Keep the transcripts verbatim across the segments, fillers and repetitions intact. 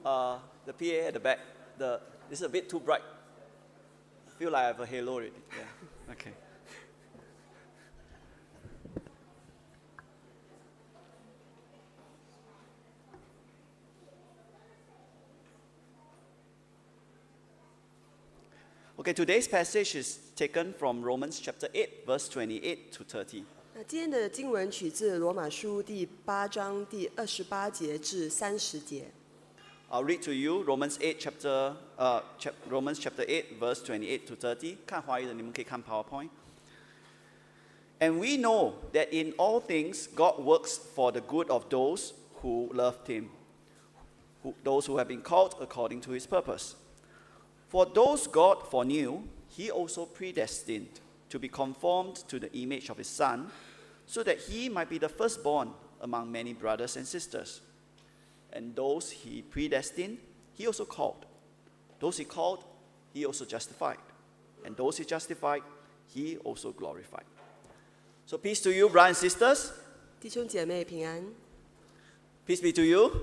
Uh, the P A at the back, the, this is a bit too bright. I feel like I have a halo already. Yeah. Okay. Okay, today's passage is taken from Romans chapter eight, verse twenty-eight to thirty. 那今天的经文取自罗马书第八章第二十八节至三十节。 I'll read to you Romans eight chapter, uh, chap, Romans chapter eight, verse twenty-eight to thirty. 看华语的你们可以看 PowerPoint. And we know that in all things God works for the good of those who loved Him, who, those who have been called according to His purpose. For those God foreknew, He also predestined to be conformed to the image of His Son, so that He might be the firstborn among many brothers and sisters. And those He predestined, He also called. Those He called, He also justified. And those He justified, He also glorified. So peace to you, brothers and sisters. 弟兄姐妹平安。 Peace be to you.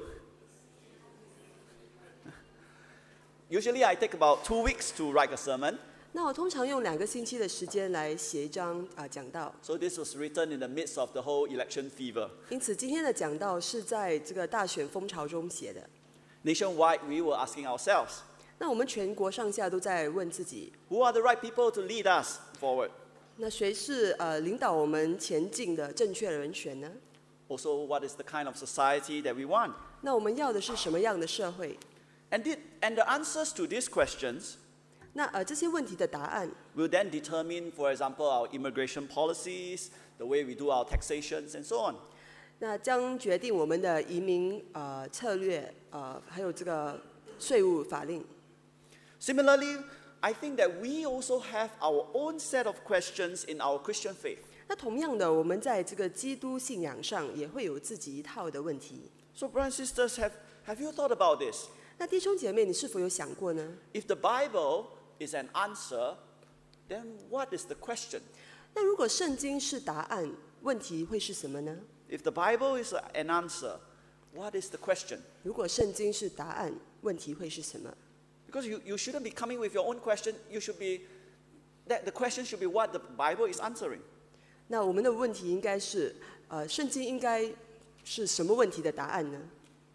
Usually I take about two weeks to write a sermon. 那我通常用两个星期的时间来写一章啊讲道。 So this was written in the midst of the whole election fever. 因此今天的讲道是在这个大选风潮中写的。 Nationwide, we were asking ourselves, 那我们全国上下都在问自己， who are the right people to lead us forward? 那谁是呃领导我们前进的正确的人选呢？ Also, what is the kind of society that we want? 那我们要的是什么样的社会？ And, did, and the answers to these questions 那呃这些问题的答案， will then determine, for example, our immigration policies, the way we do our taxations, and so on. 那将决定我们的移民呃策略呃还有这个税务法令。 Similarly, I think that we also have our own set of questions in our Christian faith. 那同样的，我们在这个基督信仰上也会有自己一套的问题。 So, brothers and sisters, have, have you thought about this? 那弟兄姐妹，你是否有想过呢？ If the Bible is an answer, then what is the question? 那如果圣经是答案，问题会是什么呢？ If the Bible is an answer, what is the question? 如果圣经是答案，问题会是什么？ Because you, you shouldn't be coming with your own question. You should be, that the question should be what the Bible is answering. 那我们的问题应该是，呃，圣经应该是什么问题的答案呢？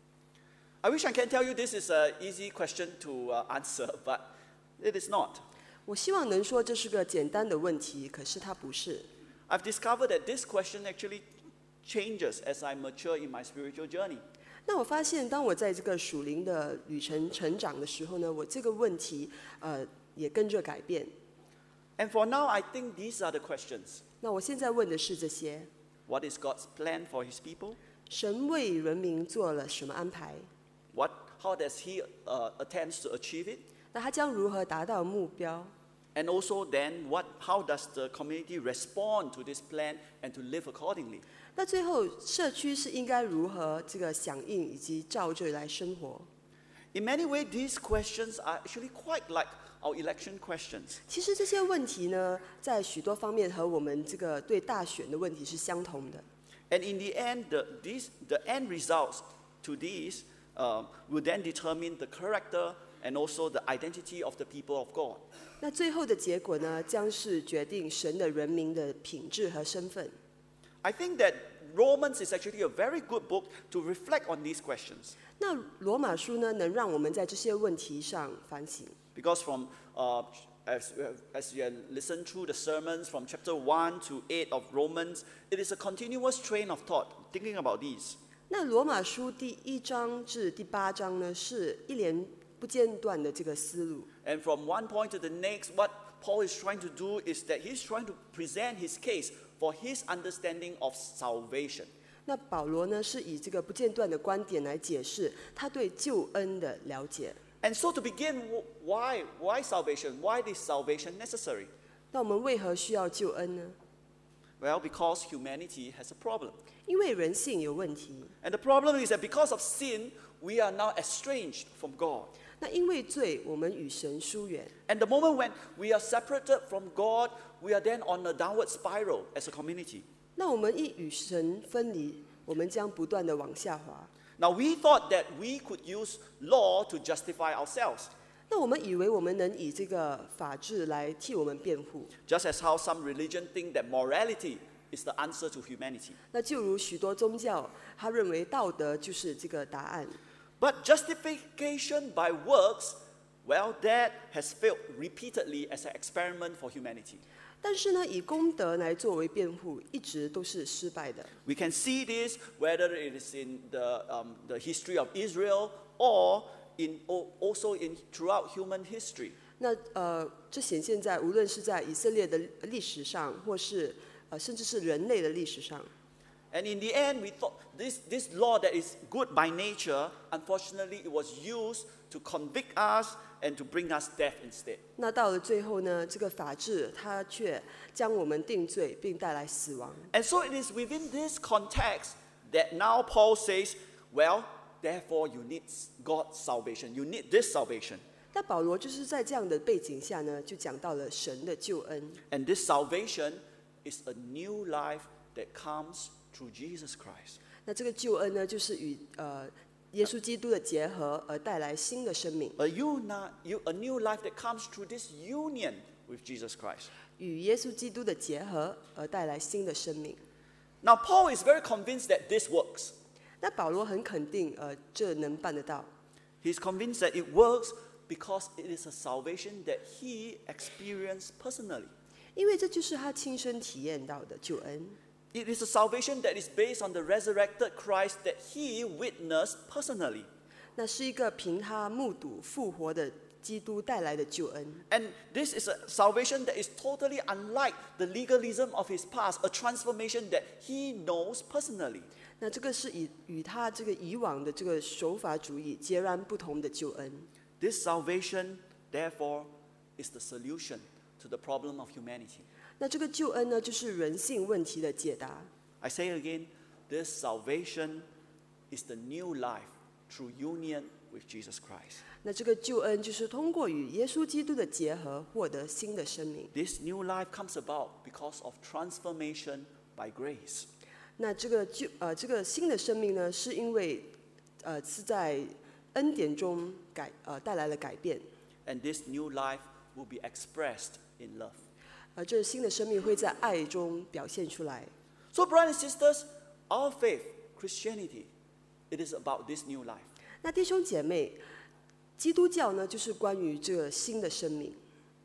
I wish I can tell you this is an easy question to uh, answer, but it is not. 我希望能说这是个简单的问题，可是它不是。 I've discovered that this question actually changes as I mature in my spiritual journey. 那我发现，当我在这个属灵的旅程成长的时候呢，我这个问题呃也跟着改变。 And for now, I think these are the questions. 那我现在问的是这些： What is God's plan for His people? 神为人民做了什么安排？ What, how does He uh, attempts to achieve it? 那他将如何达到目标？ And also then, what, how does the community respond to this plan and to live accordingly? 那最后，社区是应该如何这个响应以及照着来生活？ In many ways, these questions are actually quite like our election questions. 其实这些问题呢，在许多方面和我们这个对大选的问题是相同的。 And in the end, the, these, the end results to these uh, will then determine the character and also the identity of the people of God. 那最后的结果呢，将是决定神的人民的品质和身份。 I think that Romans is actually a very good book to reflect on these questions. 那罗马书呢，能让我们在这些问题上反省。 Because from uh, as, as you listen through the sermons from chapter one to eight of Romans, it is a continuous train of thought thinking about these. 那罗马书第一章至第八章呢，是一连不间断的这个思路。 And from one point to the next, what Paul is trying to do is that he's trying to present his case for his understanding of salvation. 那保罗呢，是以这个不间断的观点来解释他对救恩的了解。 And so to begin, why, why salvation? Why is salvation necessary? 那我们为何需要救恩呢？ Well, because humanity has a problem. 因为人性有问题。 And the problem is that because of sin, we are now estranged from God. 那因为罪，我们与神疏远。 And the moment when we are separated from God, we are then on a downward spiral as a community. 那我们一与神分离，我们将不断的往下滑。 Now, we thought that we could use law to justify ourselves, 那我们以为我们能以这个法治来替我们辩护， just as how some religion think that morality is the answer to humanity. 那就如许多宗教，他认为道德就是这个答案。 But justification by works, well, that has failed repeatedly as an experiment for humanity. 但是呢，以功德来作为辩护，一直都是失败的。 We can see this whether it is in the, um, the history of Israel or in, also in, throughout human history. 那呃，这显现在无论是在以色列的历史上，或是呃，甚至是人类的历史上。 And in the end, we thought this, this law that is good by nature, unfortunately, it was used to convict us and to bring us death instead. 那到了最后呢，这个法治它却将我们定罪，并带来死亡。 And so it is within this context that now Paul says, well, therefore you need God's salvation. You need this salvation. 那保罗就是在这样的背景下呢，就讲到了神的救恩。 And this salvation is a new life that comes through Jesus Christ. 那这个救恩呢，就是与呃耶稣基督的结合而带来新的生命， A, uni- you- a new life that comes through this union with Jesus Christ. 与耶稣基督的结合而带来新的生命。 Now, Paul is very convinced that this works. 那保罗很肯定，呃，这能办得到。 He's convinced that it works because it is a salvation that he experienced personally. 因为这就是他亲身体验到的救恩。 It is a salvation that is based on the resurrected Christ that he witnessed personally. 那是一个凭他目睹复活的基督带来的救恩。 And this is a salvation that is totally unlike the legalism of his past, a transformation that he knows personally. 那这个是以与他这个以往的这个守法主义截然不同的救恩。 This salvation, therefore, is the solution to the problem of humanity. 那这个救恩呢，就是人性问题的解答。 I say again, this salvation is the new life through union with Jesus Christ. 那这个救恩就是通过与耶稣基督的结合，获得新的生命。 This new life comes about because of transformation by grace. 那这个救呃这个新的生命呢，是因为呃是在恩典中改呃带来了改变。 And this new life will be expressed in love. 而这新的生命会在爱中表现出来。 So, brothers and sisters, our faith, Christianity, it is about this new life. 那弟兄姐妹，基督教呢，就是关于这个新的生命。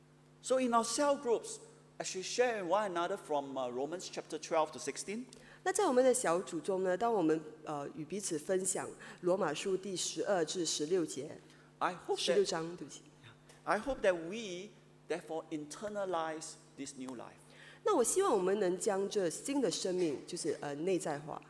So, in our cell groups, as we share with one another from uh, Romans chapter twelve to sixteen, 那在我们的小组中呢，当我们呃与彼此分享罗马书第十二至十六节， I hope 十六 that, 章，对不起。 I hope that we therefore internalize this new life. 那我希望我们能将这新的生命，就是呃内在化。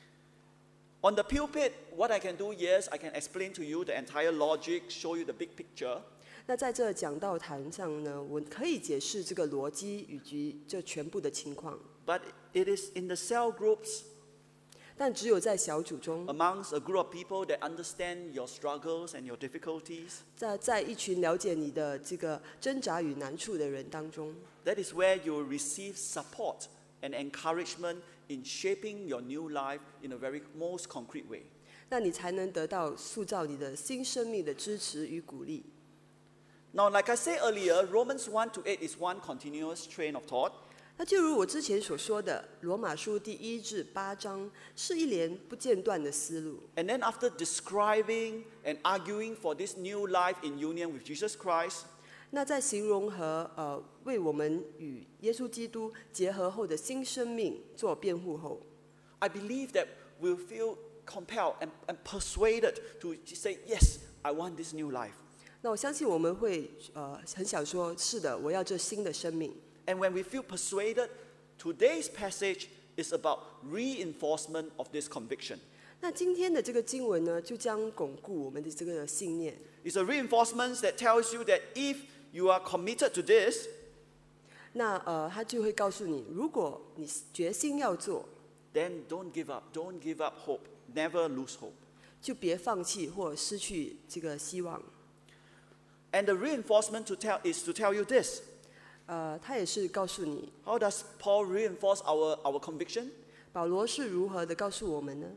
On the pulpit, what I can do, yes, I can explain to you the entire logic, show you the big picture. 那在这讲道坛上呢，我可以解释这个逻辑以及这全部的情况， But it is in the cell groups, 但只有在小组中， amongst a group of people that understand your struggles and your difficulties, 在在一群了解你的这个挣扎与难处的人当中， that is where you will receive support and encouragement in shaping your new life in a very most concrete way. 那你才能得到塑造你的新生命的支持与鼓励。 Now, like I said earlier, Romans one to eight is one continuous train of thought. 那就如我之前所说的，罗马书第一至八章是一连不间断的思路。 And then after describing and arguing for this new life in union with Jesus Christ, 那在形容和呃为我们与耶稣基督结合后的新生命做辩护后， I believe that we'll feel compelled and, and persuaded to say, yes, I want this new life. 那我相信我们会呃很想说，是的，我要这新的生命。 And when we feel persuaded, today's passage is about reinforcement of this conviction. 那今天的这个经文呢，就将巩固我们的这个信念。 It's a reinforcement that tells you that if you are committed to this, 那呃，他就会告诉你，如果你决心要做， then don't give up. Don't give up hope. Never lose hope. 就别放弃或失去这个希望。 And the reinforcement to tell is to tell you this. 呃，他也是告诉你， How does Paul reinforce our, our conviction? 保罗是如何的告诉我们呢？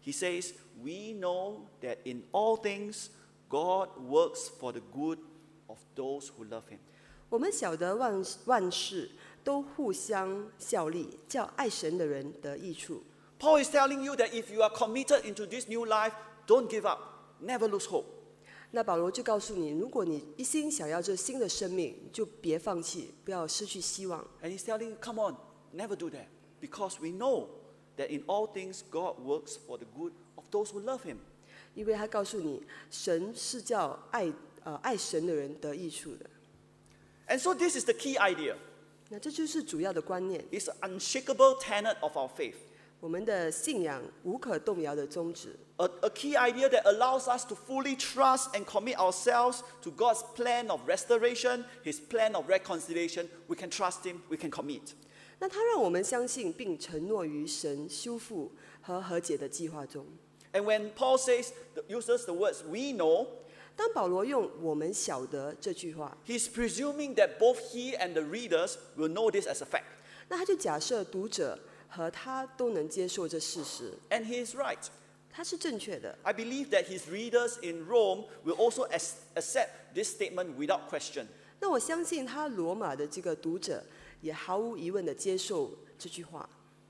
He says, we know that in all things God works for the good of those who love him. 我们晓得万万事都互相效力，叫爱神的人得益处。 Paul is telling you that if you are committed into this new life, don't give up, never lose hope. 那保罗就告诉你，如果你一心想要这新的生命，你就别放弃，不要失去希望。 And he's telling you, come on, never do that. Because we know that in all things God works for the good of those who love him. 因为他告诉你，神是叫爱呃爱神的人得益处的。 And so this is the key idea. 那这就是主要的观念， It's an unshakable tenet of our faith. 我们的信仰无可动摇的宗旨。 A, a key idea that allows us to fully trust and commit ourselves to God's plan of restoration, his plan of reconciliation. We can trust him, we can commit. 那他让我们相信并承诺于神修复和和解的计划中。 And when Paul says, uses the words we know, 当保罗用“我们晓得”这句话， he's presuming that both he and the readers will know this as a fact. 那他就假设读者和他都能接受这事实， And he is right. 他是正确的。 I believe that his readers in Rome will also as- accept this statement without question. 那我相信他罗马的这个读者也毫无疑问的接受这句话。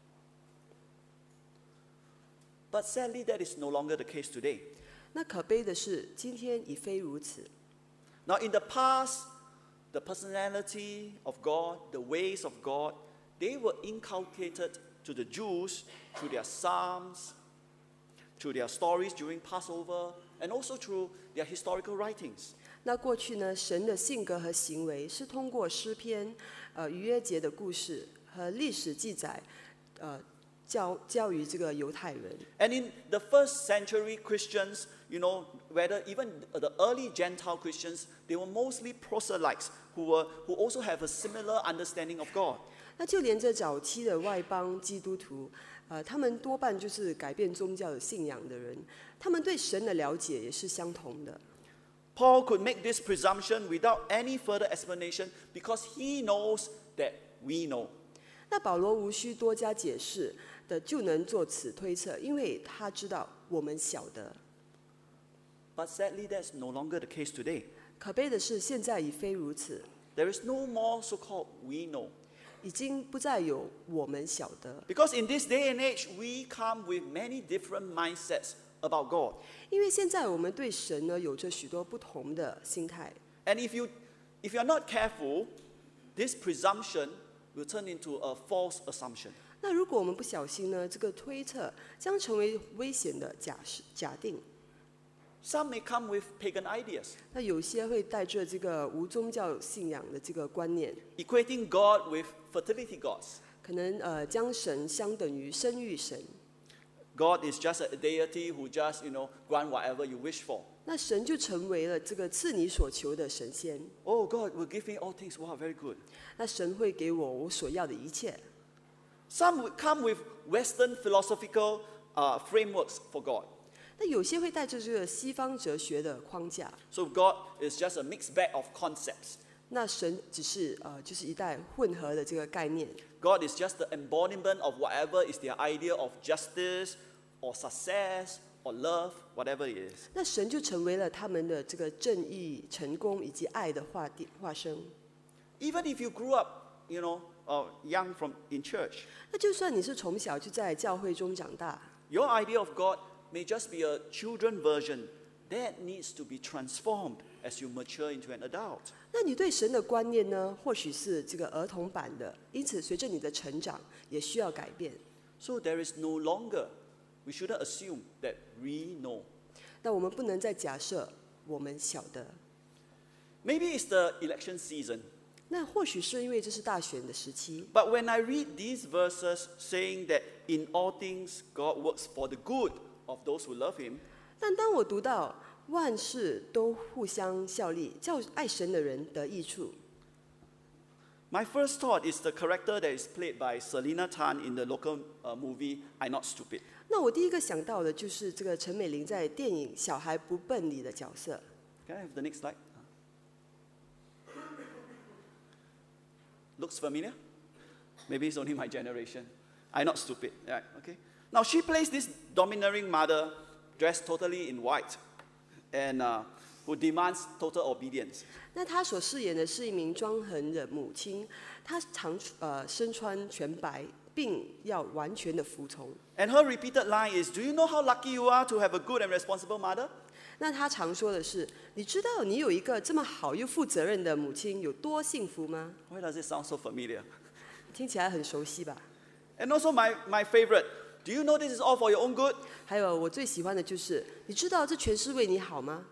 But sadly, that is no longer the case today. 那可悲的是，今天已非如此。 Now, in the past, the personality of God, the ways of God, they were inculcated to the Jews through their psalms, through their stories during Passover, and also through their historical writings. 那过去呢，神的性格和行为是通过诗篇、呃逾越节的故事和历史记载，呃教教于这个犹太人。 And in the first century Christians, you know, whether even the early Gentile Christians, they were mostly proselytes who were who also have a similar understanding of God. 那就连这早期的外邦基督徒，呃，他们多半就是改变宗教的信仰的人，他们对神的了解也是相同的。 Paul could make this presumption without any further explanation because he knows that we know. 那保罗无需多加解释的就能做此推测，因为他知道我们晓得。 But sadly, that's no longer the case today. 可悲的是，现在已非如此， There is no more so-called we know. 已经不再有我们晓得。 Because in this day and age, we come with many different mindsets about God. 因为现在我们对神呢有着许多不同的心态， And if you, if you are not careful, this presumption will turn into a false assumption. 那如果我们不小心呢，这个推测将成为危险的假设假定。 Some may come with pagan ideas, 那有些会带着这个无宗教信仰的这个观念， equating God with fertility gods. 可能呃将神相等于生育神。 God is just a deity who just, you know, grant whatever you wish for. 那神就成为了这个赐你所求的神仙。 Oh, God will give me all things. Wow, very good. 那神会给我我所要的一切。 Some would come with Western philosophical uh, frameworks for God. 那有些会带着这个西方哲学的框架。 So God is just a mixed bag of concepts. 那神只是呃就是一代混合的这个概念。 God is just the embodiment of whatever is their idea of justice or success or love, whatever it is. 那神就成为了他们的这个正义、成功以及爱的化地化身。 Even if you grew up, you know, uh, young from in church, 那就算你是从小就在教会中长大， your idea of God may just be a children version that needs to be transformed as you mature into an adult. 那你对神的观念呢，或许是这个儿童版的，因此随着你的成长，也需要改变。 So there is no longer, we shouldn't assume that we know. 那我们不能再假设我们晓得。 Maybe it's the election season. 那或许是因为这是大选的时期， But when I read these verses saying that in all things God works for the good of those who love him, 但当我读到万事都互相效力，叫爱神的人得益处， my first thought is the character that is played by Selena Tan in the local uh, movie I'm Not Stupid. 那我第一个想到的就是这个陈美玲在电影《小孩不笨》里的角色。 Can I have the next slide? Looks familiar? Maybe it's only my generation. I'm Not Stupid. Right, okay. Now she plays this domineering mother dressed totally in white and uh, who demands total obedience. 那她所饰演的是一名专横的母亲，她常呃身穿全白，并要完全的服从。 And her repeated line is, "Do you know how lucky you are to have a good and responsible mother?" 那她常说的是：“你知道你有一个这么好又负责任的母亲有多幸福吗？” Why does it sound so familiar? 听起来很熟悉吧？ And also my, my favorite, "Do you know this is all for your own good?" 还有我最喜欢的就是：你知道这全是为你好吗？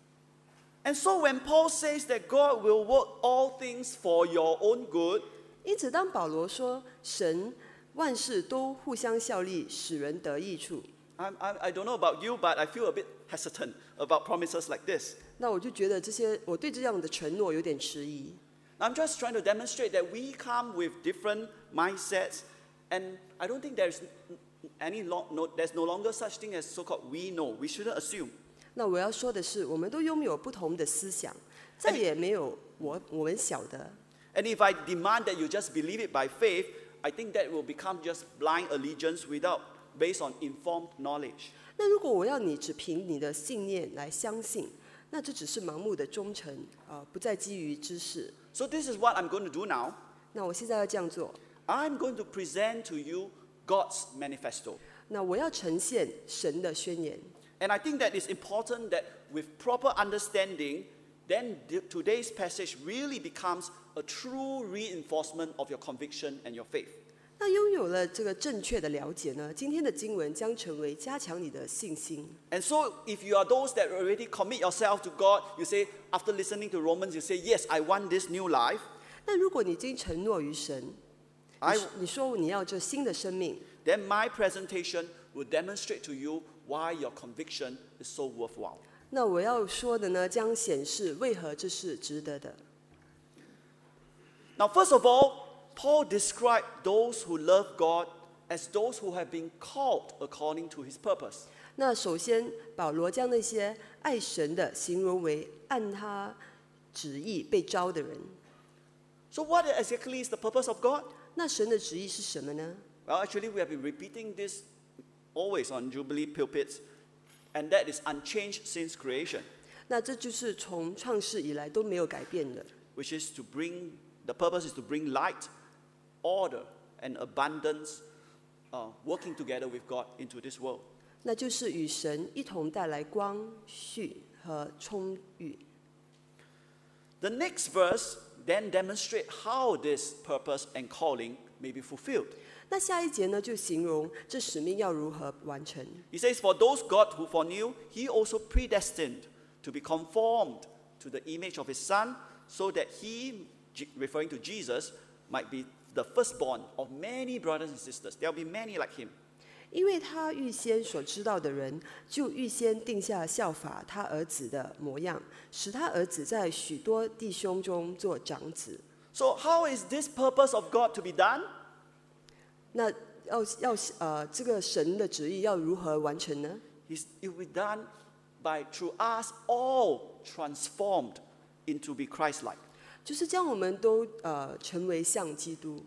And so when Paul says that God will work all things for your own good, 因此，当保罗说神万事都互相效力，使人得益处， I'm, I'm, I don't know about you, but I feel a bit hesitant about promises like this. 那我就觉得这些我对这样的承诺有点迟疑。 I'm just trying to demonstrate that we come with different mindsets, and I don't think there's any lo- no, there's no longer such thing as so-called we know. We shouldn't assume. 那我要说的是，我们都拥有不同的思想，再也没有我我们晓得。 And if I demand that you just believe it by faith, I think that will become just blind allegiance without based on informed knowledge. 那如果我要你只凭你的信念来相信，那这只是盲目的忠诚，啊、呃，不再基于知识。 So this is what I'm going to do now. 那我现在要这样做， I'm going to present to you God's manifesto. 那我要呈现神的宣言。 And I think that it's important that with proper understanding, then the, today's passage really becomes a true reinforcement of your conviction and your faith. 那拥有了这个正确的了解呢，今天的经文将成为加强你的信心。 And so if you are those that already commit yourself to God, you say, after listening to Romans, you say, yes, I want this new life. 那如果你已经承诺于神， I, 你你说你要这新的生命， then my presentation will demonstrate to you why your conviction is so worthwhile. 那我要说的呢，将显示为何这是值得的。 Now, first of all, Paul described those who love God as those who have been called according to his purpose. 那首先，保罗将那些爱神的形容为按他旨意被招的人。 So what exactly is the purpose of God? 那神的旨意是什么呢？ Well, actually, we have been repeating this always on Jubilee pulpits, and that is unchanged since creation, 那这就是从创世以来都没有改变的， which is to bring, the purpose is to bring light, order, and abundance uh, working together with God into this world. 那就是与神一同带来光绪和充裕。 The next verse then demonstrates how this purpose and calling may be fulfilled. 那下一节呢，就形容这使命要如何完成。 He says, "For those God who foreknew, he also predestined to be conformed to the image of his Son, so that he," referring to Jesus, "might be the firstborn of many brothers and sisters." There will be many like him. 因为他预先所知道的人，就预先定下效法他儿子的模样，使他儿子在许多弟兄中做长子。 So how is this purpose of God to be done? 那要要呃，这个神的旨意要如何完成呢？ He's, it will be done by through us all transformed into be Christ-like. 就是将我们都呃成为像基督。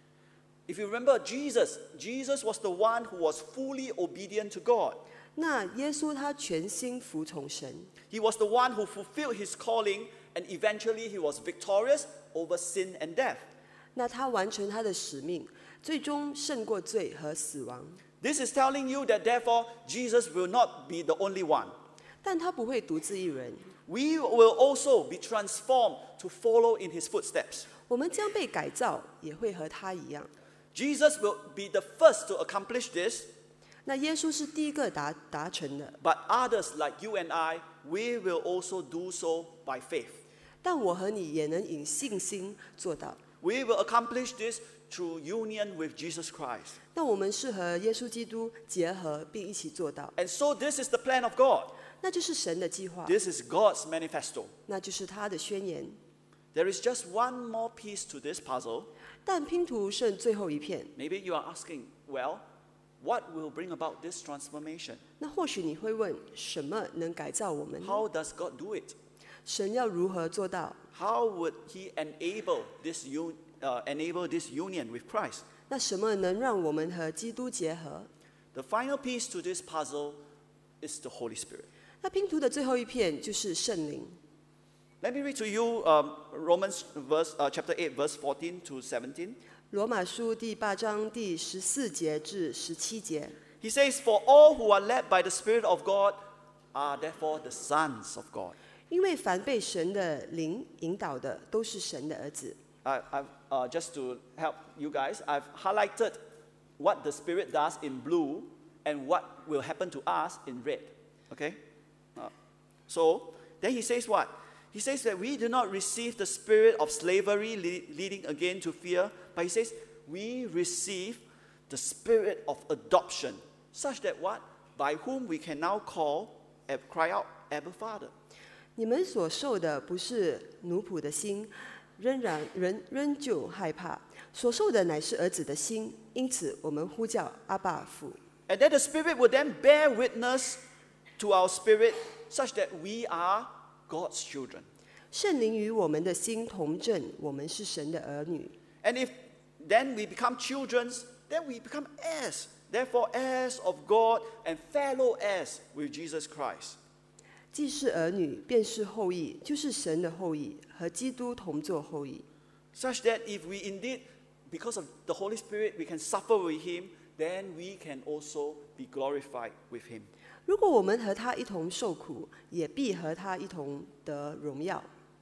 If you remember Jesus, Jesus was the one who was fully obedient to God. 那耶稣他全心服从神， He was the one who fulfilled his calling, and eventually he was victorious over sin and death. 那他完成他的使命，最终胜过罪和死亡。 This is telling you that therefore Jesus will not be the only one. 但他不会独自一人， We will also be transformed to follow in his footsteps. 我们将被改造，也会和他一样。 Jesus will be the first to accomplish this, 那耶稣是第一个达达成的， but others like you and I, we will also do so by faith. 但我和你也能以信心做到。 We will accomplish this through union with Jesus Christ. 那我们是和耶稣基督结合，并一起做到， And so this is the plan of God. 那就是神的计划， This is God's manifesto. 那就是他的宣言。 There is just one more piece to this puzzle. 但拼图剩最后一片， Maybe you are asking, well, what will bring about this transformation? 那或许你会问：什么能改造我们呢？ How does God do it? 神要如何做到？ How would he enable this, un- uh, enable this union with Christ? 那什么能让我们和基督结合？ The final piece to this puzzle is the Holy Spirit. 那拼图的最后一片就是圣灵。 Let me read to you um, Romans verse, uh, chapter eight, verse fourteen to seventeen. 罗马书第八章第十四节至十七节。 He says, "For all who are led by the Spirit of God are therefore the sons of God." 因为凡被神的灵引导的，都是神的儿子。 I, I've, uh, just to help you guys, I've highlighted what the Spirit does in blue and what will happen to us in red. Okay? Uh, so, then he says what? He says that we do not receive the spirit of slavery le- leading again to fear, but he says we receive the spirit of adoption, such that what? By whom we can now call, cry out, Abba Father. 你们所受的不是奴仆的心，仍然仍仍旧害怕；所受的乃是儿子的心，因此我们呼叫阿爸父。 And then the Spirit will then bear witness to our spirit, such that we are God's children. 圣灵与我们的心同证，我们是神的儿女。 And if then we become children, then we become heirs. Therefore, heirs of God and fellow heirs with Jesus Christ. 既是儿女，便是后裔，就是神的后裔，和基督同作后裔。 Such that if we indeed, because of the Holy Spirit, we can suffer with Him, then we can also be glorified with Him. 如果我们和他一同受苦，也必和他一同得荣耀。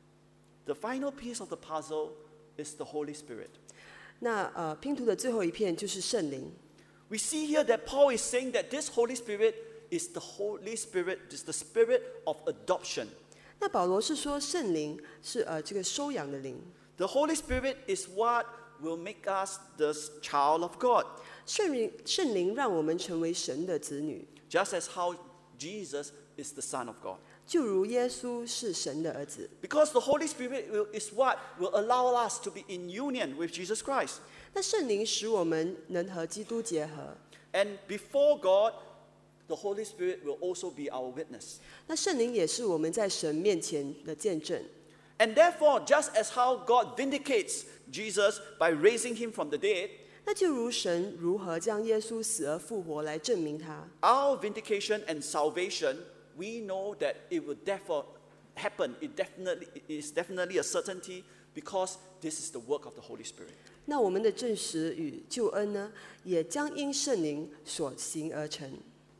The final piece of the puzzle is the Holy Spirit. 那呃，拼图的最后一片就是圣灵。 We see here that Paul is saying that this Holy Spirit is the Holy Spirit, is the spirit of adoption. 那保罗是说圣灵是呃这个收养的灵。 The Holy Spirit is what will make us the child of God. 圣灵圣灵让我们成为神的子女， Just as how Jesus is the Son of God. 就如耶稣是神的儿子。 Because the Holy Spirit will, is what will allow us to be in union with Jesus Christ. 那圣灵使我们能和基督结合。 And before God, the Holy Spirit will also be our witness. 那圣灵也是我们在神面前的见证。 And therefore, just as how God vindicates Jesus by raising him from the dead, 那就如神如何将耶稣死而复活来证明他。 our vindication and salvation, we know that it will therefore happen. It definitely it is definitely a certainty because this is the work of the Holy Spirit. 那我们的证实与救恩呢，也将因圣灵所行而成。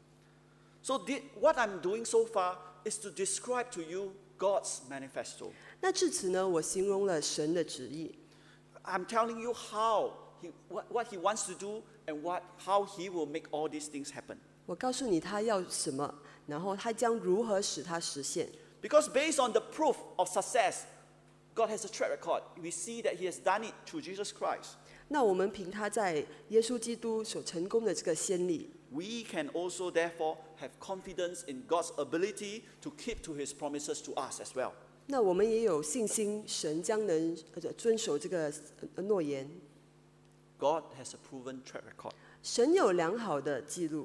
So the, what I'm doing so far is to describe to you God's manifesto. 那至此呢，我形容了神的旨意。 I'm telling you how he, what, what he wants to do and what, how he will make all these things happen. 我告诉你他要什么，然后他将如何使它实现。 Because based on the proof of success, God has a track record. We see that he has done it through Jesus Christ. 那我们凭他在耶稣基督所成功的这个先例， We can also therefore have confidence in God's ability to keep to his promises to us as well. 那我们也有信心，神将能呃遵守这个呃诺言。 God has a proven track record. 神有良好的记录。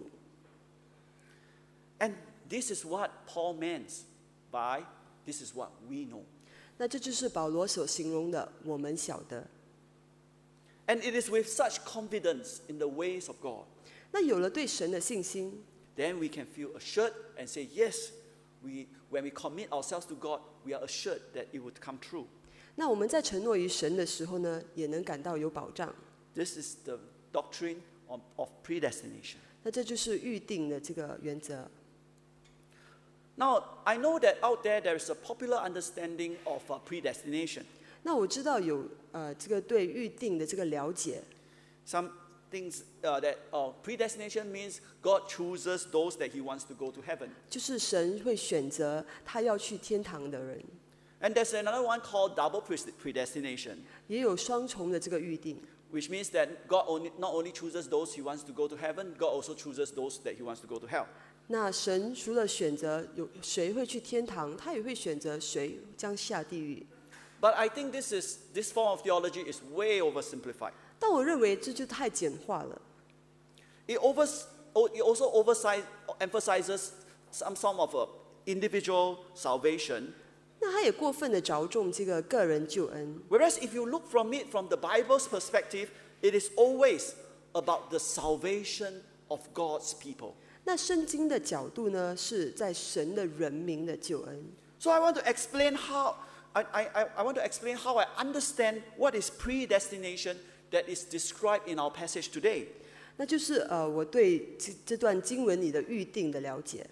And this is what Paul meant by this is what we know. 那这就是保罗所形容的，我们晓得。 And it is with such confidence in the ways of God, 那有了对神的信心， then we can feel assured and say, yes, we, when we commit ourselves to God, we are assured that it would come true. 那我们在承诺于神的时候呢，也能感到有保障。 This is the doctrine of, of predestination. 那这就是预定的这个原则。 Now, I know that out there there is a popular understanding of uh, predestination. 那我知道有呃这个对预定的这个了解， Some things uh, that uh, predestination means God chooses those that he wants to go to heaven. 就是神会选择他要去天堂的人， And there's another one called double pres- predestination, 也有双重的这个预定， which means that God only, not only chooses those he wants to go to heaven, God also chooses those that he wants to go to hell. 那神除了选择有谁会去天堂，他也会选择谁将下地狱。 But I think this is this form of theology is way oversimplified. 但我认为这就太简化了， It, overs, it also oversize, emphasizes some sort of a individual salvation. 那他也过分的着重这个个人救恩。 Whereas if you look from it from the Bible's perspective, it is always about the salvation of God's people. 那圣经的角度呢，是在神的人民的救恩。 So I want to explain how I, I, I want to explain how I understand what is predestination that is described in our passage today. 那就是呃，我对这这段经文里的预定的了解。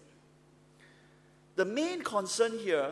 The main concern here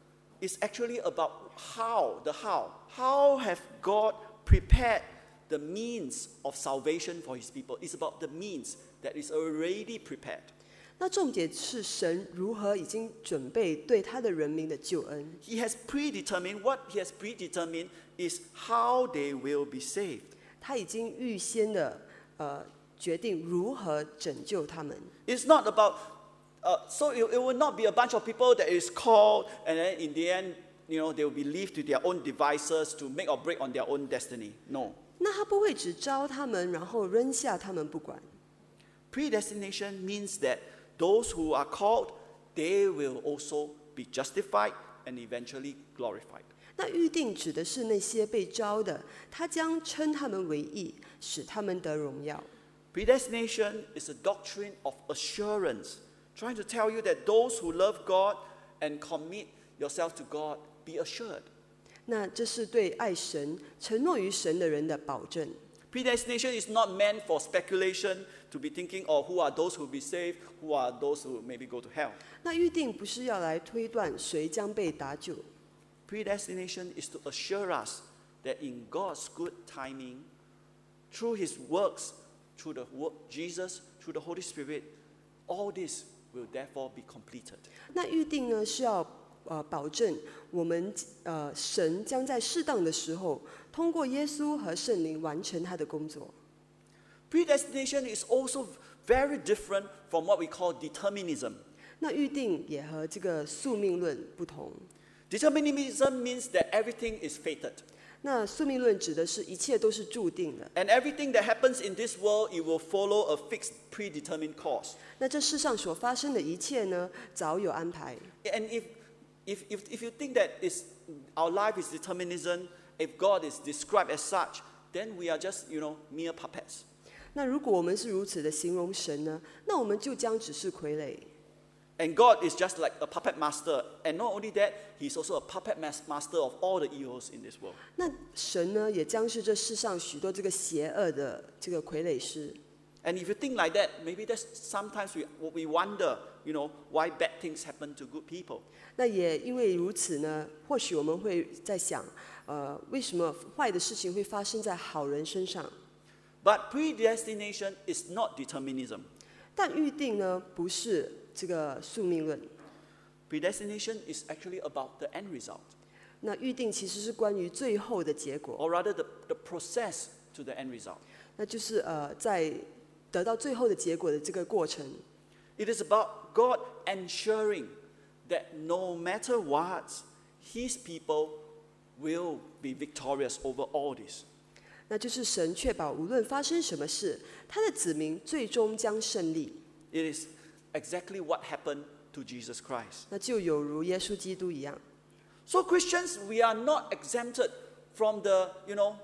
is actually about how, the how. How have God prepared the means of salvation for his people? It's about the means that is already prepared. 那重点是神如何已经准备对他的人民的救恩。 He has predetermined, what he has predetermined is how they will be saved. 他已经预先的呃决定如何拯救他们。 It's not about, uh, so it, it will not be a bunch of people that is called and then in the end, you know, they will be left to their own devices to make or break on their own destiny. No. 那他不会只招他们，然后扔下他们不管。 Predestination means that those who are called, they will also be justified and eventually glorified. 那预定指的是那些被招的，他将称他们为义，使他们得荣耀。 Predestination is a doctrine of assurance, trying to tell you that those who love God and commit yourself to God, be assured. 那这是对爱神、承诺于神的人的保证。 Predestination is not meant for speculation, to be thinking, oh, who are those who will be saved, who are those who maybe go to hell. 那预定不是要来推断谁将被搭救。 Predestination is to assure us that in God's good timing, through his works, through the work Jesus, through the Holy Spirit, all this will therefore be completed. 那预定呢是要呃保证我们呃神将在适当的时候，通过耶稣和圣灵完成他的工作。 Predestination is also very different from what we call determinism. 那预定也和这个宿命论不同。 Determinism means that everything is fated. 那宿命论指的是一切都是注定的。 And everything that happens in this world, it will follow a fixed predetermined course. 那这世上所发生的一切呢，早有安排。 And if, if, if, if you think that is, our life is determinism, if God is described as such, then we are just, you know, mere puppets. 那如果我们是如此的形容神呢，那我们就将只是傀儡。 And God is just like a puppet master. And not only that, he's also a puppet master of all the evils in this world. 那神呢，也将是这世上许多这个邪恶的这个傀儡师。 And if you think like that, maybe that's sometimes we, we wonder, you know, why bad things happen to good people. 那也因为如此呢，或许我们会在想，呃，为什么坏的事情会发生在好人身上？ But predestination is not determinism. 但预定呢，不是这个宿命论。 Predestination is actually about the end result. 那预定其实是关于最后的结果， Or rather, the, the process to the end result. 那就是呃，在得到最后的结果的这个过程。 It is about God ensuring that no matter what, his people will be victorious over all this. 那就是神确保无论发生什么事，他的子民最终将胜利。 It is exactly what happened to Jesus Christ. 那就有如耶稣基督一样。 So Christians, we are not exempted from the, you know,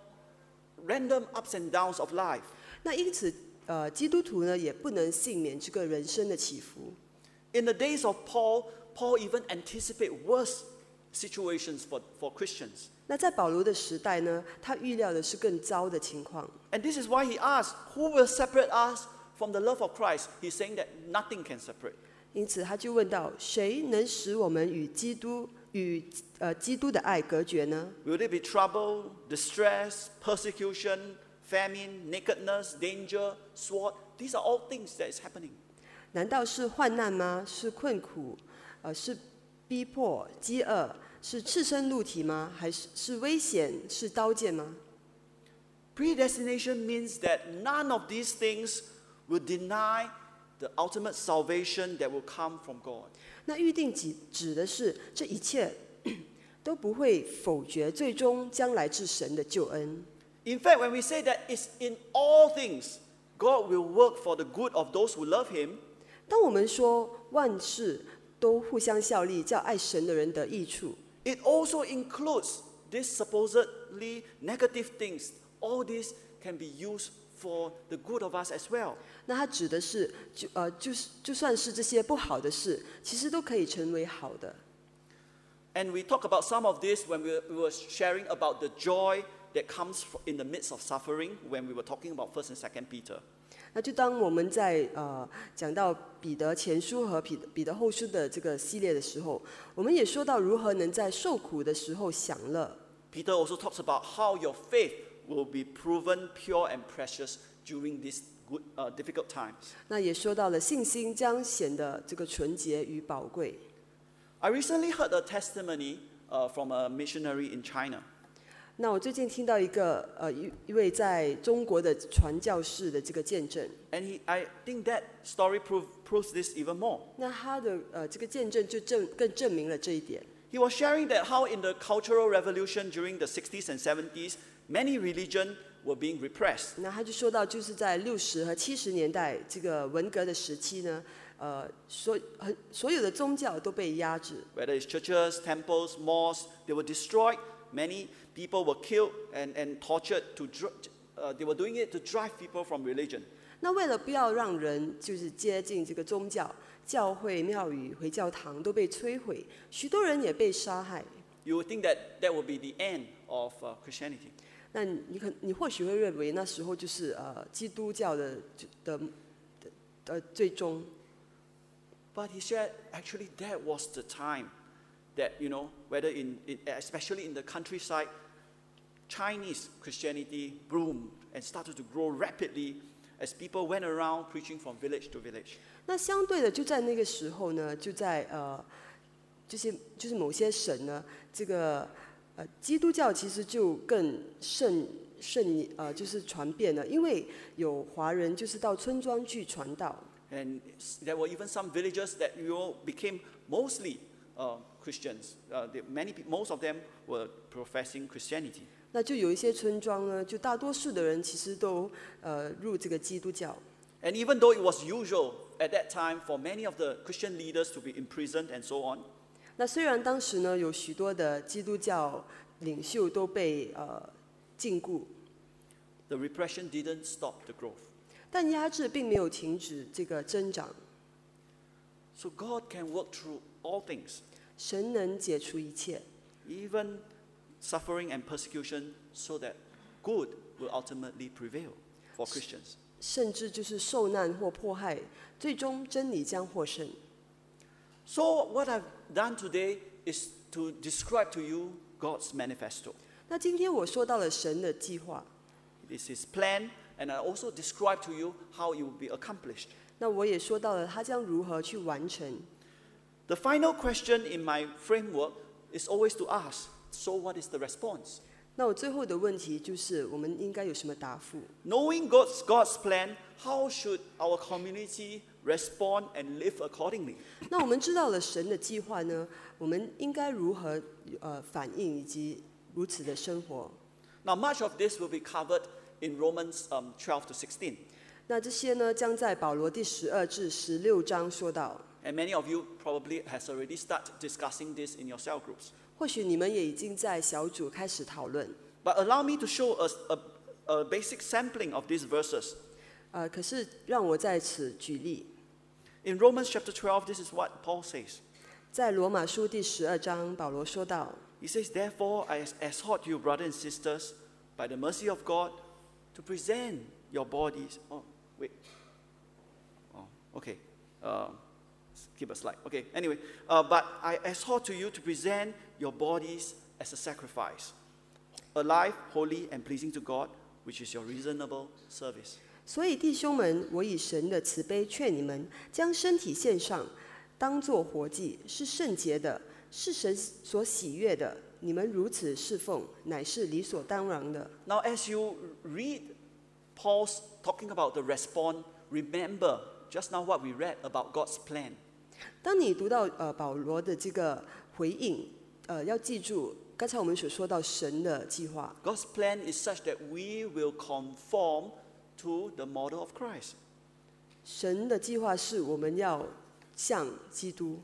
random ups and downs of life. 那因此，呃，基督徒呢也不能幸免这个人生的起伏。 In the days of Paul, Paul even anticipated worse situations for, for Christians. 那在保罗的时代呢，他预料的是更糟的情况。 And this is why he asked, who will separate us from the love of Christ? He's saying that nothing can separate. 因此，他就问到：谁能使我们与基督与呃基督的爱隔绝呢？ Will it be trouble, distress, persecution, famine, nakedness, danger, sword? These are all things that is happening. 难道是患难吗？是困苦？呃，是逼迫、饥饿？是赤身露体吗？还是是危险？是刀剑吗？ Predestination means that none of these things will deny the ultimate salvation that will come from God. 那预定指指的是这一切都不会否决最终将来至神的救恩。 In fact, when we say that it's in all things, God will work for the good of those who love him, 当我们说万事都互相效力，叫爱神的人得益处， it also includes these supposedly negative things. All this can be used for the good of us as well. 那它指的是，就呃，就是就算是这些不好的事，其实都可以成为好的。 And we talk about some of this when we, we were sharing about the joy that comes in the midst of suffering when we were talking about First and Second Peter. 那就当我们在呃讲到彼得前书和彼彼得后书的这个系列的时候，我们也说到如何能在受苦的时候享乐。 Peter also talks about how your faith will be proven pure and precious during these good, uh, difficult times. 那也说到了信心将显得这个纯洁与宝贵。 I recently heard a testimony uh, from a missionary in China. 那我最近听到一个呃一一位在中国的传教士的这个见证。 And he, I think that story prove, proves this even more. 那他的呃这个见证就证更证明了这一点。 He was sharing that how in the Cultural Revolution during the sixties and seventies, many religions were being repressed. 那他就说到，就是在六十和七十年代这个文革的时期呢，呃，所很所有的宗教都被压制。 Whether it's churches, temples, mosques, they were destroyed. Many people were killed and, and tortured to, uh, they were doing it to drive people from religion. 那为了不要让人就是接近这个宗教，教会、庙宇、回教堂都被摧毁，许多人也被杀害。 You would think that that would be the end of uh, Christianity. 那你可你或许会认为那时候就是呃基督教的的的的最终。 But he said actually that was the time that, you know, whether in, in especially in the countryside, Chinese Christianity bloomed and started to grow rapidly as people went around preaching from village to village. 那相对的，就在那个时候呢，就在呃这些就是某些省呢，这个呃基督教其实就更盛盛呃就是传遍了，因为有华人就是到村庄去传道。 And there were even some villages that, you know, became mostly uh, Christians. Uh, they, many, most of them were professing Christianity. 那就有一些村庄呢，就大多数的人其实都呃入这个基督教。 And even though it was usual at that time for many of the Christian leaders to be imprisoned and so on, 那虽然当时呢有许多的基督教领袖都被呃禁锢， the repression didn't stop the growth. 但压制并没有停止这个增长。 So God can work through all things, 神能解除一切， even suffering and persecution, so that good will ultimately prevail for Christians. 甚至就是受难或迫害，最终真理将获胜。 So what I've done today is to describe to you God's manifesto. 那今天我说到了神的计划， It is His plan, and I also describe to you how it will be accomplished. 那我也说到了他将如何去完成。 The final question in my framework is always to ask, so what is the response? 那我最后的问题就是，我们应该有什么答复？ Knowing God's, God's plan, how should our community respond and live accordingly? 那我们知道了神的计划呢，我们应该如何呃反应以及如此的生活？ Now, much of this will be covered in Romans um, twelve to sixteen. 那这些呢，将在保罗第十二至十六章说到。 And many of you probably has already started discussing this in your cell groups. 或许你们也已经在小组开始讨论。 But allow me to show us a, a basic sampling of these verses. 呃，可是让我在此举例， In Romans chapter twelve, this is what Paul says. 在罗马书第十二章，保罗说道。 He says, therefore, I exhort you, brothers and sisters, by the mercy of God, to present your bodies. Oh, wait. Oh, okay. Uh, skip a slide. Okay, anyway. Uh, but I exhort to you to present your bodies as a sacrifice, alive, holy, and pleasing to God, which is your reasonable service. 所以弟兄们，我以神的慈悲劝你们，将身体献上，当作活祭，是圣洁的，是神所喜悦的。你们如此侍奉，乃是理所当然的。 Now, as you read Paul's talking about the response, remember just now what we read about God's plan. 当你读到呃保罗的这个回应，呃，要记住刚才我们所说到神的计划。 God's plan is such that we will conform to the model of Christ. 神的计划是我们要像基督。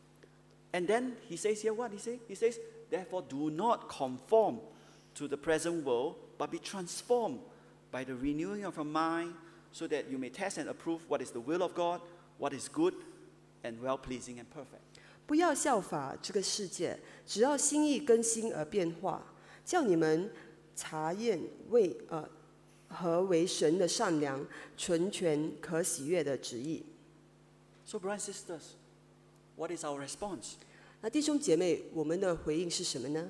And then he says here what he says? He says, therefore do not conform to the present world, but be transformed by the renewing of your mind, so that you may test and approve what is the will of God, what is good and well-pleasing and perfect. 不要效法这个世界，只要心意更新而变化，叫你们查验为呃何为神的善良、纯全、可喜悦的旨意。 So, brothers and sisters, what is our response? 那弟兄姐妹，我们的回应是什么呢？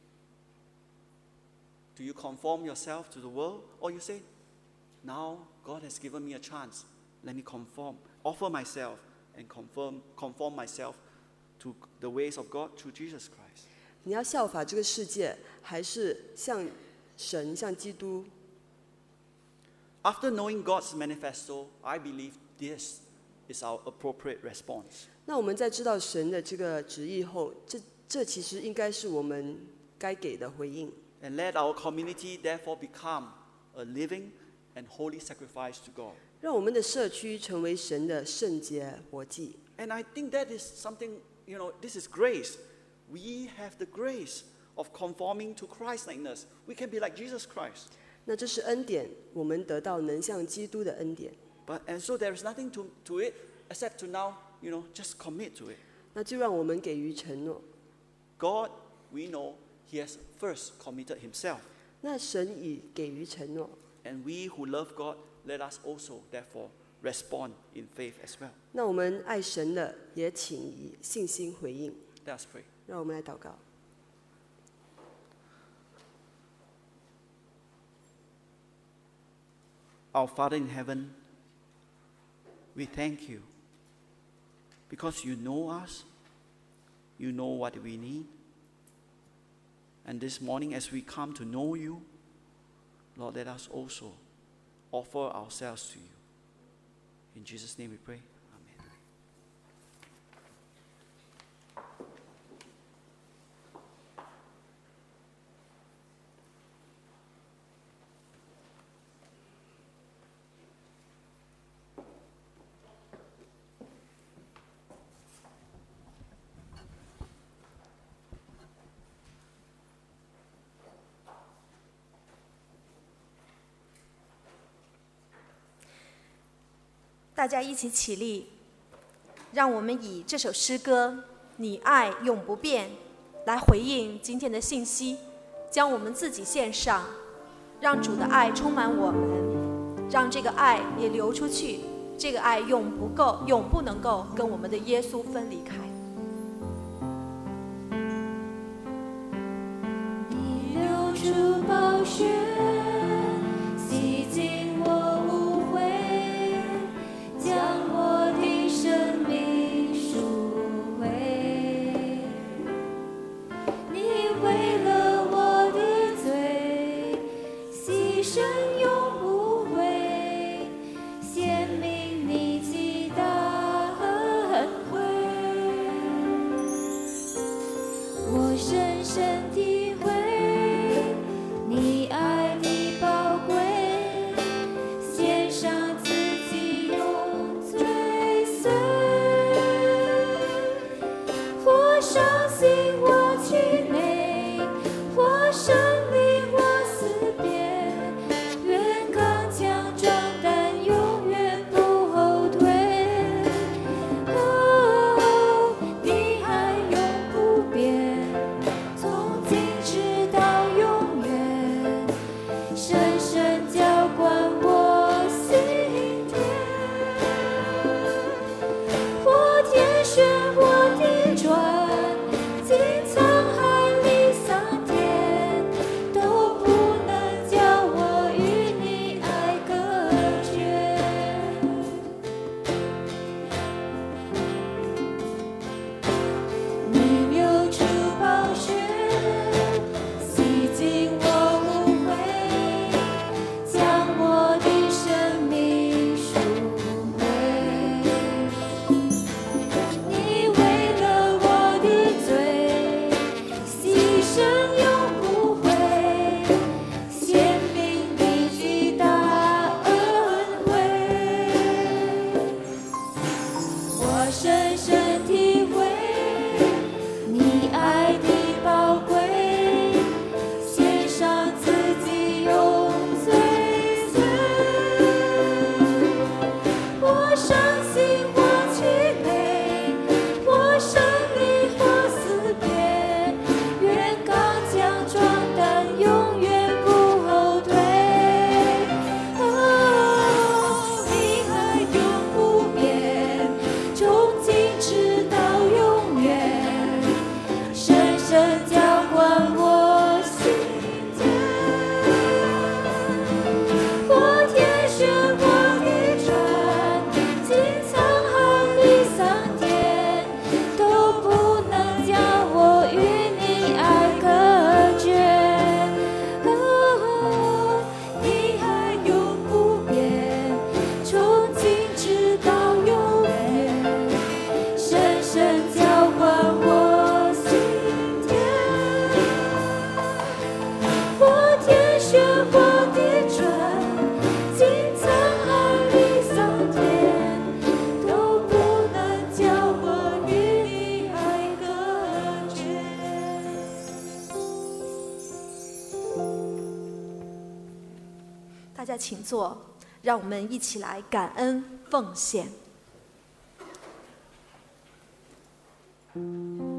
Do you conform yourself to the world, or you say, now God has given me a chance, let me conform, offer myself and conform, conform myself to the ways of God through Jesus Christ? 你要效法这个世界，还是像神、像基督？ After knowing God's manifesto, I believe this is our appropriate response. 那我们在知道神的这个旨意后，这这其实应该是我们该给的回应。 And let our community therefore become a living and holy sacrifice to God. 让我们的社区成为神的圣洁活祭。 And I think that is something, you know, this is grace. We have the grace of conforming to Christ-likeness. We can be like Jesus Christ. 那这是恩典，我们得到能像基督的恩典。 But and so there is nothing to, to it except to now, you know, just commit to it. 那就让我们给予承诺。 God, we know, He has first committed Himself. 那神已给予承诺， And we who love God, let us also, therefore, respond in faith as well. 那我们爱神的也请以信心回应。 Let us pray. 让我们来祷告。 Our Father in heaven, we thank you because you know us, you know what we need. And this morning, as we come to know you, Lord, let us also offer ourselves to you. In Jesus' name we pray. Amen. “大家一起起立，让我们以这首诗歌《你爱永不变》来回应今天的信息，将我们自己献上，让主的爱充满我们，让这个爱也流出去，这个爱永不够，永不能够跟我们的耶稣分离开。” 你流出宝血，洗净我污秽，将我的生命赎回。你为了我的罪，牺牲永不悔，显明你极大恩惠。我深深体会你爱的宝贵，献上自己永追随。或伤心我气馁，或生离我死别，愿刚强壮胆，永远不后退。哦，你爱永不变，从今直在请坐，让我们一起来感恩奉献。